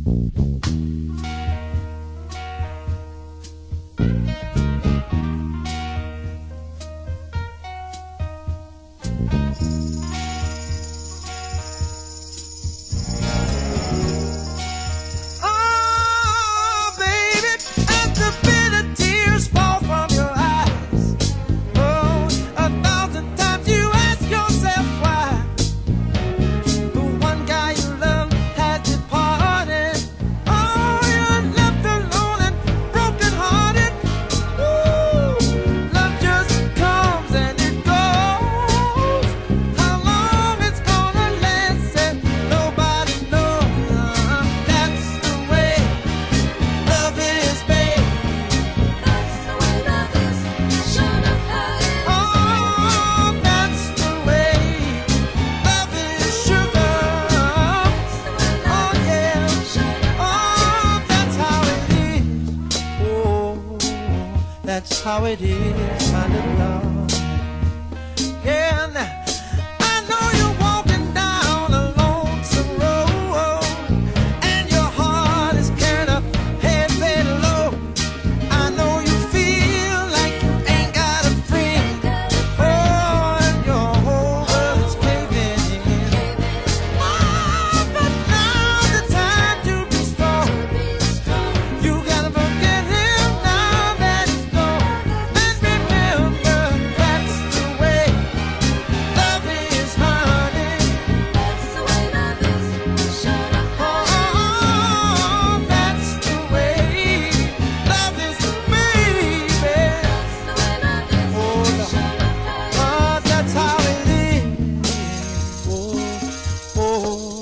That's how it is, my little love. Yeah, now, I know you're walking down a lonesome road, and your heart is carrying a heavy load. I know you feel like you ain't got a friend. Oh, and your whole world is caving in. Oh, but now's the time to be strong. You gotta forget him now that he's gone. And remember, that's the way love is, honey. That's the way love is. Shut up, Oh, that's the way love is, baby. that's the way love is. Oh, Lord. Shut up, Oh, that's how it is. Oh, oh.